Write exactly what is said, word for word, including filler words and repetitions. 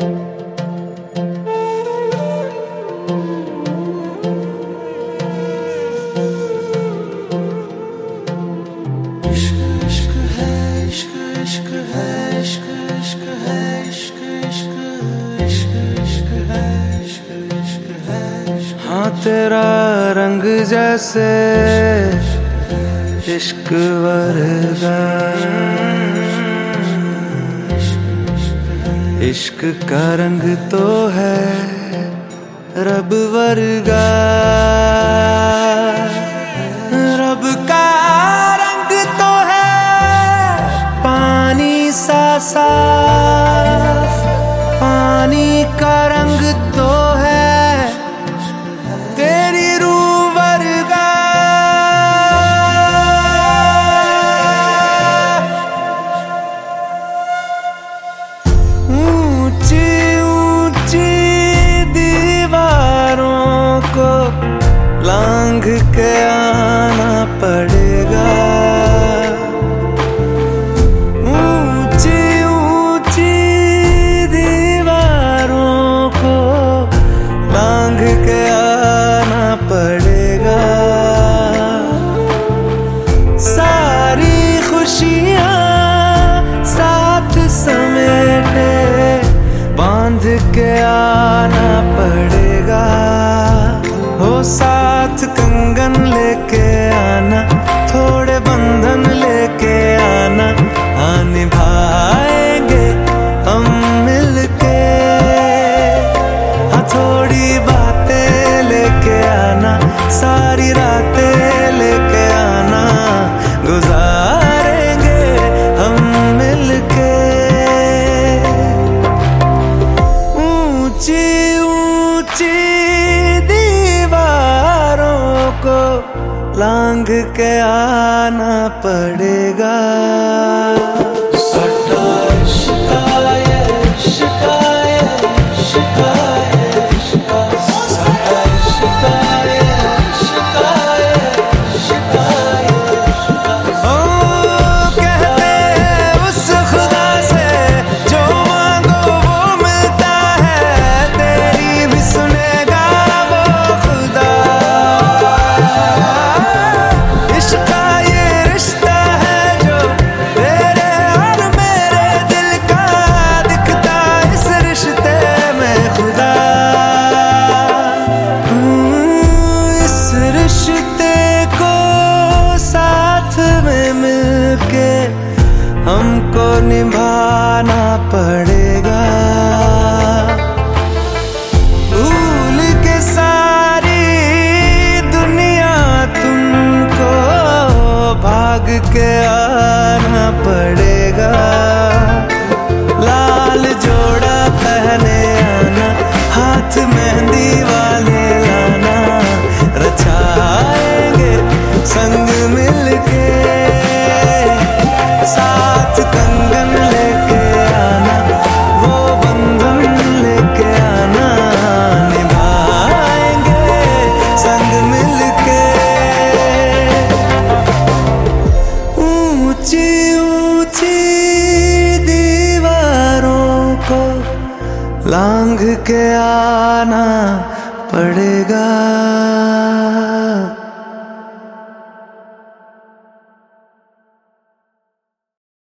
हाँ तेरा रंग जैसे इश्क वर्गा, इश्क का रंग तो है रब वर्गा। रब का रंग तो है पानी सा साफ, पानी का रंग तो है तेरी रूह वर्गा। ऊंची ऊंची दीवारों को लांघ के आना पड़ेगा, ऊंची ऊंची दीवारों को लांघ के आना पड़ेगा। सारी खुशियां साथ समेटे बांध के आना पड़ेगा। हो साथ कंगन लेके आना, थोड़े बंधन लेके आना, हाँ निभाएंगे हम मिलके। हाँ थोड़ी बातें लेके आना, सारी रातें लेके आना, गुजारेंगे हम मिलके। ऊंची ऊंची दीवारों को लांघ के आना पड़ेगा। हमको निभाना पड़ेगा। भूल के सारी दुनिया तुमको भाग के आना पड़ेगा। लाल जोड़ा पहने आना, हाथ मेहंदी वाले लाना, रचाएंगे संग मिलके। साथ कंगन लेके आना, वो बंधन लेके आना, निभाएंगे संग मिलके। ऊंची ऊंची दीवारों को लांघ के आना पड़ेगा।